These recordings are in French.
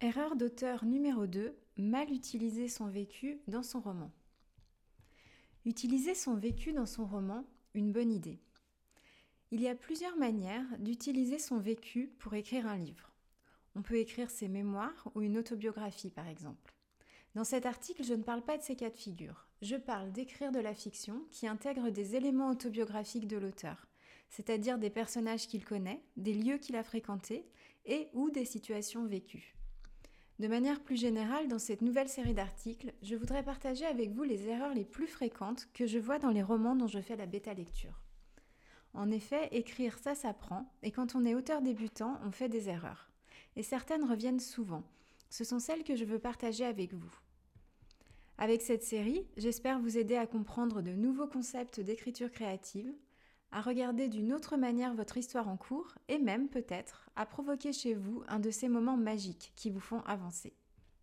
Erreur d'auteur numéro 2, mal utiliser son vécu dans son roman. Utiliser son vécu dans son roman, une bonne idée. Il y a plusieurs manières d'utiliser son vécu pour écrire un livre. On peut écrire ses mémoires ou une autobiographie par exemple. Dans cet article, je ne parle pas de ces cas de figure. Je parle d'écrire de la fiction qui intègre des éléments autobiographiques de l'auteur, c'est-à-dire des personnages qu'il connaît, des lieux qu'il a fréquentés et ou des situations vécues. De manière plus générale, dans cette nouvelle série d'articles, je voudrais partager avec vous les erreurs les plus fréquentes que je vois dans les romans dont je fais la bêta-lecture. En effet, écrire ça s'apprend, et quand on est auteur débutant, on fait des erreurs. Et certaines reviennent souvent. Ce sont celles que je veux partager avec vous. Avec cette série, j'espère vous aider à comprendre de nouveaux concepts d'écriture créative, à regarder d'une autre manière votre histoire en cours et même, peut-être, à provoquer chez vous un de ces moments magiques qui vous font avancer.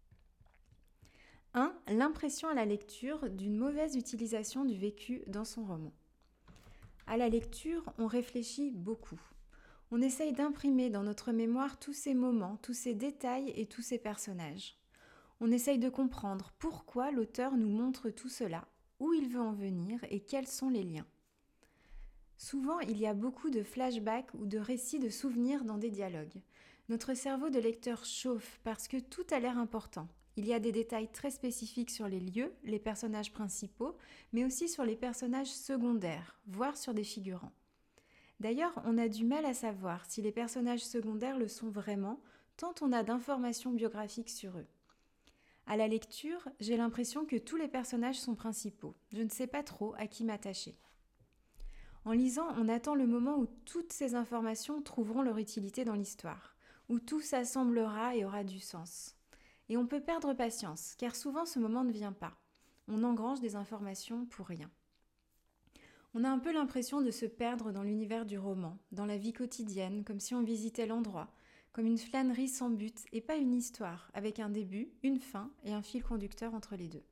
1. L'impression à la lecture d'une mauvaise utilisation du vécu dans son roman. À la lecture, on réfléchit beaucoup. On essaye d'imprimer dans notre mémoire tous ces moments, tous ces détails et tous ces personnages. On essaye de comprendre pourquoi l'auteur nous montre tout cela, où il veut en venir et quels sont les liens. Souvent, il y a beaucoup de flashbacks ou de récits de souvenirs dans des dialogues. Notre cerveau de lecteur chauffe parce que tout a l'air important. Il y a des détails très spécifiques sur les lieux, les personnages principaux, mais aussi sur les personnages secondaires, voire sur des figurants. D'ailleurs, on a du mal à savoir si les personnages secondaires le sont vraiment, tant on a d'informations biographiques sur eux. À la lecture, j'ai l'impression que tous les personnages sont principaux. Je ne sais pas trop à qui m'attacher. En lisant, on attend le moment où toutes ces informations trouveront leur utilité dans l'histoire, où tout s'assemblera et aura du sens. Et on peut perdre patience, car souvent ce moment ne vient pas. On engrange des informations pour rien. On a un peu l'impression de se perdre dans l'univers du roman, dans la vie quotidienne, comme si on visitait l'endroit, comme une flânerie sans but et pas une histoire, avec un début, une fin et un fil conducteur entre les deux.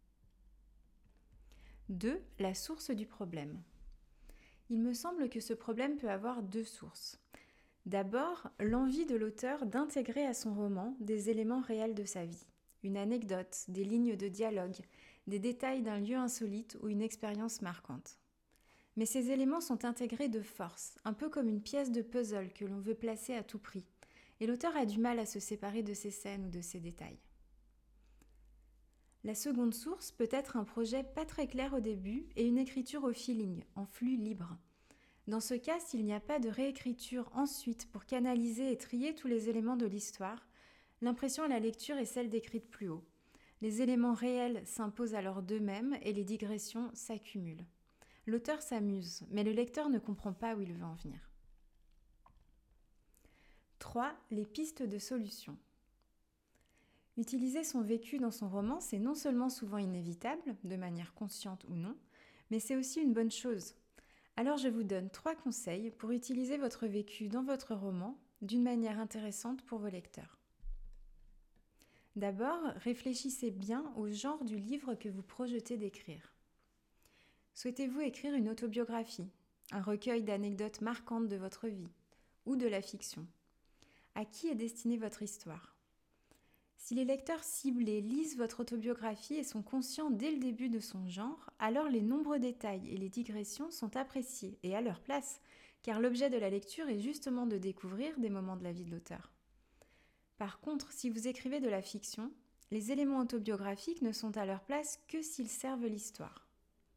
2. La source du problème. Il me semble que ce problème peut avoir deux sources. D'abord, l'envie de l'auteur d'intégrer à son roman des éléments réels de sa vie. Une anecdote, des lignes de dialogue, des détails d'un lieu insolite ou une expérience marquante. Mais ces éléments sont intégrés de force, un peu comme une pièce de puzzle que l'on veut placer à tout prix. Et l'auteur a du mal à se séparer de ces scènes ou de ces détails. La seconde source peut être un projet pas très clair au début et une écriture au feeling, en flux libre. Dans ce cas, s'il n'y a pas de réécriture ensuite pour canaliser et trier tous les éléments de l'histoire, l'impression à la lecture est celle décrite plus haut. Les éléments réels s'imposent alors d'eux-mêmes et les digressions s'accumulent. L'auteur s'amuse, mais le lecteur ne comprend pas où il veut en venir. 3. Les pistes de solution. Utiliser son vécu dans son roman, c'est non seulement souvent inévitable, de manière consciente ou non, mais c'est aussi une bonne chose. Alors je vous donne 3 conseils pour utiliser votre vécu dans votre roman d'une manière intéressante pour vos lecteurs. D'abord, réfléchissez bien au genre du livre que vous projetez d'écrire. Souhaitez-vous écrire une autobiographie, un recueil d'anecdotes marquantes de votre vie, ou de la fiction ? À qui est destinée votre histoire ? Si les lecteurs ciblés lisent votre autobiographie et sont conscients dès le début de son genre, alors les nombreux détails et les digressions sont appréciés et à leur place, car l'objet de la lecture est justement de découvrir des moments de la vie de l'auteur. Par contre, si vous écrivez de la fiction, les éléments autobiographiques ne sont à leur place que s'ils servent l'histoire.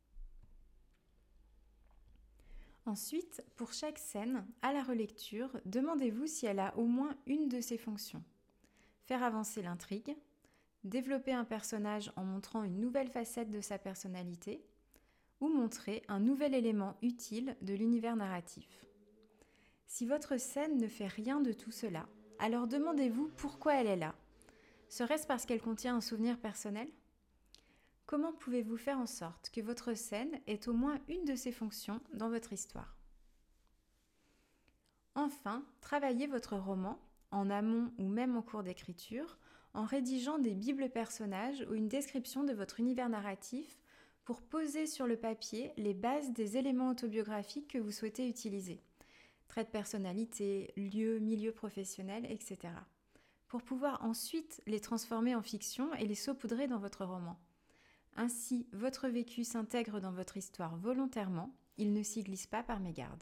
Ensuite, pour chaque scène, à la relecture, demandez-vous si elle a au moins une de ces fonctions. Faire avancer l'intrigue, développer un personnage en montrant une nouvelle facette de sa personnalité, ou montrer un nouvel élément utile de l'univers narratif. Si votre scène ne fait rien de tout cela, alors demandez-vous pourquoi elle est là. Serait-ce parce qu'elle contient un souvenir personnel ? Comment pouvez-vous faire en sorte que votre scène ait au moins une de ces fonctions dans votre histoire ? Enfin, travaillez votre roman, en amont ou même en cours d'écriture, en rédigeant des bibles personnages ou une description de votre univers narratif pour poser sur le papier les bases des éléments autobiographiques que vous souhaitez utiliser. Traits de personnalité, lieux, milieu professionnel, etc. pour pouvoir ensuite les transformer en fiction et les saupoudrer dans votre roman. Ainsi, votre vécu s'intègre dans votre histoire volontairement, il ne s'y glisse pas par mégarde.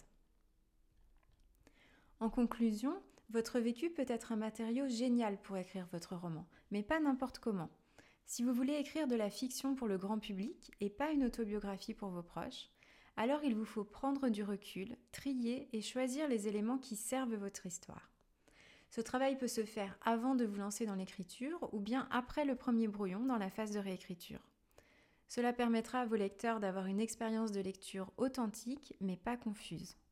En conclusion, votre vécu peut être un matériau génial pour écrire votre roman, mais pas n'importe comment. Si vous voulez écrire de la fiction pour le grand public et pas une autobiographie pour vos proches, alors il vous faut prendre du recul, trier et choisir les éléments qui servent votre histoire. Ce travail peut se faire avant de vous lancer dans l'écriture ou bien après le premier brouillon dans la phase de réécriture. Cela permettra à vos lecteurs d'avoir une expérience de lecture authentique mais pas confuse.